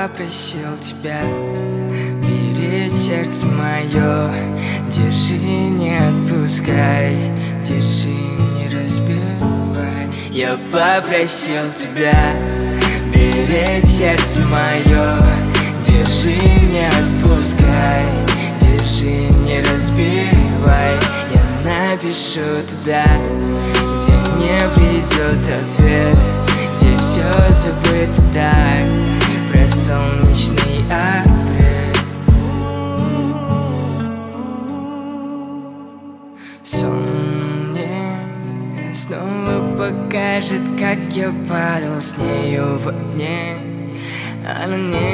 попросил тебя беречь сердце мое. Держи, не отпускай, держи, не разбивай. Я попросил тебя беречь сердце мое. Держи, не отпускай, держи, не разбивай. Я напишу туда, где не придет ответ, где все забыто так, про солнечный апрель. Сон мне снова покажет, как я падал с нею в огне. Она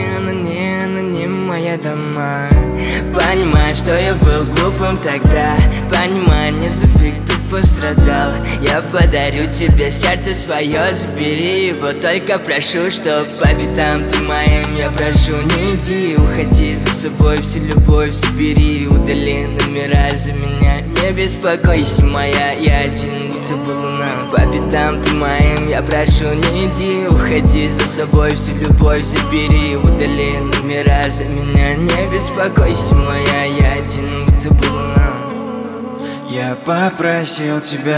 не моя дома. Понимаю, что я был глупым тогда. Понимаю, не за фиг тупо страдал. Я подарю тебе сердце свое, забери его. Только прошу, чтоб по пятам ты моим. Я прошу, не иди, уходи за собой. Всю любовь забери, удали номера за меня. Не беспокойся, моя, я один, будто бы луна. По пятам ты моим. Я прошу, не иди, уходи за собой. Всю любовь забери, удали номера за меня. Не беспокойся, моя, я один, будто бы луна. Я попросил тебя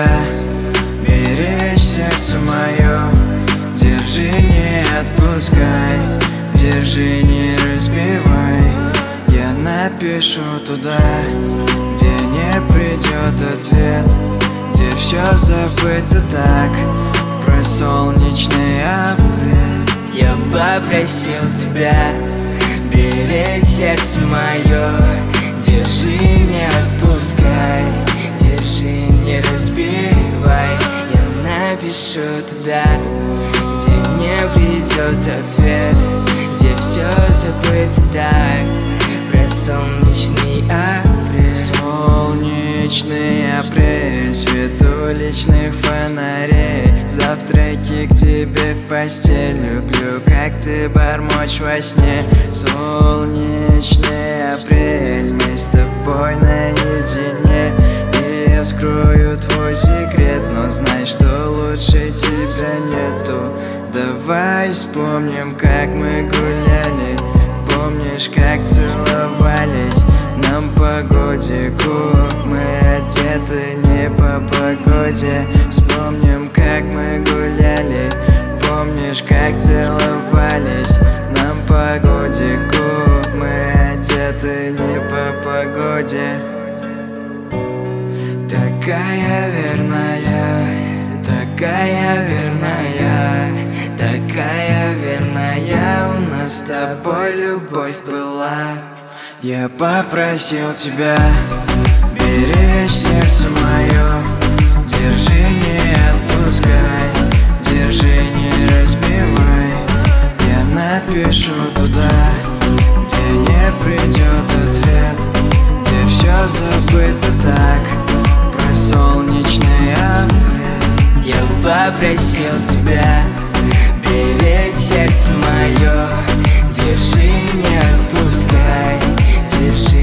беречь сердце мое. Держи, не отпускай, держи, не разбивай. Я напишу туда, где не придет ответ, где все забыто так, про солнечный апрель. Я попросил тебя беречь сердце мое. Держи, не отпускай, держи, не разбивай. Я напишу туда, где не придет ответ, где все забыто так, про солнечный апрель. Солнечный апрель, свет уличных фонарей. Завтраки к тебе в постель. Люблю, как ты бормочешь во сне. Солнечный апрель, мы с тобой наедине. И я вскрою твой секрет, но знай, что лучше тебя нету. Давай вспомним, как мы гуляли. Помнишь, как целовались нам по годику? Мы одеты не по погоде. Вспомним, как мы гуляли. Помнишь, как целовались нам по годику? Мы одеты не по погоде. Такая верная, такая верная, такая верная у нас с тобой любовь была. Я попросил тебя беречь сердце мое. Держи, не отпускай, держи, не разбивай. Я напишу туда, где не придет ответ, где все забыто так, про солнечный апрель. Я попросил тебя беречь сердце мое. Держи, не отпускай, держи,